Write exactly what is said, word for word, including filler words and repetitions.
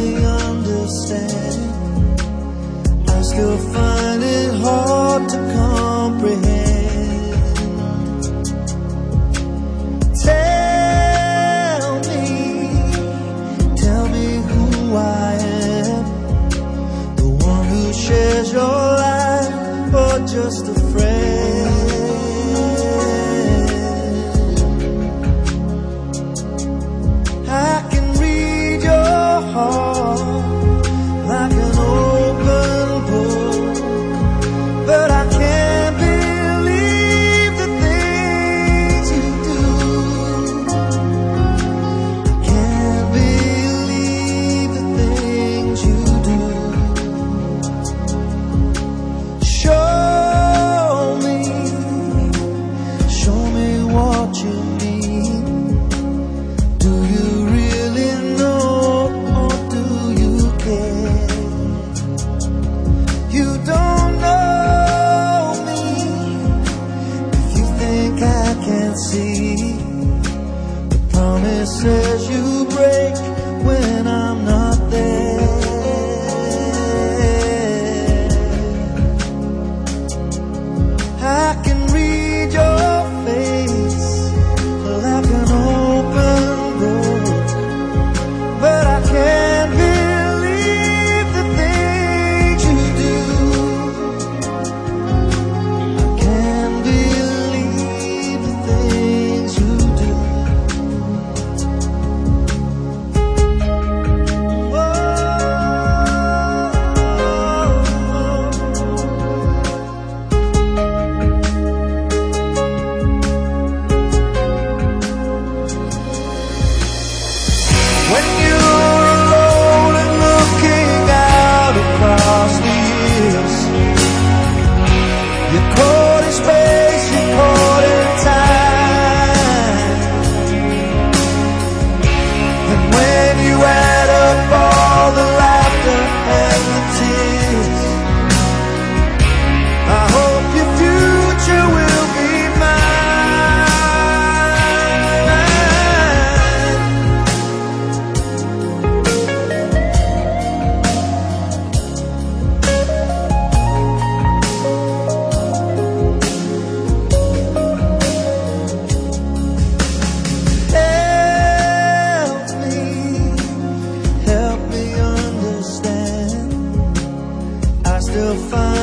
me understand. I still find it hard to comprehend. Tell me, tell me who I am. The one who shares your life, or just a friend? I can read your heart like an open book, but I can't believe the things you do. I can't believe the things you do. Show me, show me what you mean. Do you really know, or do you care? You don't know me if you think I can't see the promises you break when I'm not there. I can read your face like an open book, but I can't believe the things you do. I can't believe the things you do. When you're alone and looking out across the years, you're caught in space, you're caught in time. And when you add up all the laughter and the tears, I hope your future will be Help me, help me understand. I still find